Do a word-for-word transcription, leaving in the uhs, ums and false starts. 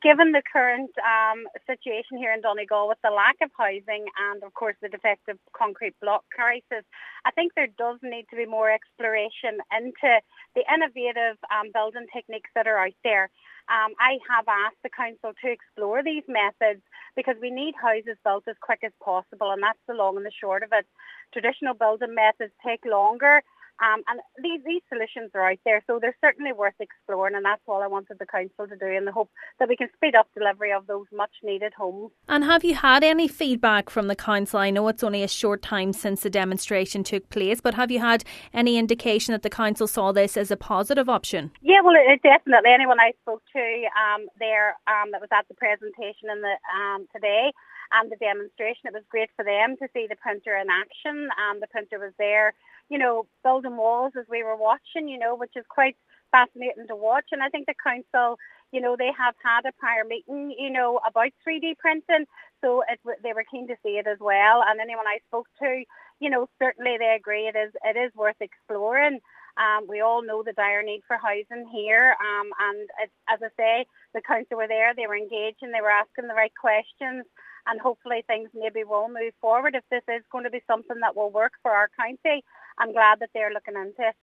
given the current um, situation here in Donegal with the lack of housing and, of course, the defective concrete block crisis, I think there does need to be more exploration into the innovative um, building techniques that are out there. Um, I have asked the council to explore these methods because we need houses built as quick as possible, and that's the long and the short of it. Traditional building methods take longer. Um, and these, these solutions are out there, so they're certainly worth exploring, and that's all I wanted the council to do, in the hope that we can speed up delivery of those much-needed homes. And have you had any feedback from the council? I know it's only a short time since the demonstration took place, but have you had any indication that the council saw this as a positive option? Yeah, well, it, definitely. Anyone I spoke to um, there um, that was at the presentation in the um, today and the demonstration, it was great for them to see the printer in action. Um, the printer was there, you know, building walls as we were watching, you know, which is quite fascinating to watch. And I think the council, you know, they have had a prior meeting, you know, about three D printing, so it, they were keen to see it as well. And anyone I spoke to, you know, certainly they agree it is it is worth exploring. Um, we all know the dire need for housing here, um, and it, as I say, the council were there, they were engaging, they were asking the right questions, and hopefully things maybe will move forward if this is going to be something that will work for our county. I'm glad that they're looking into it.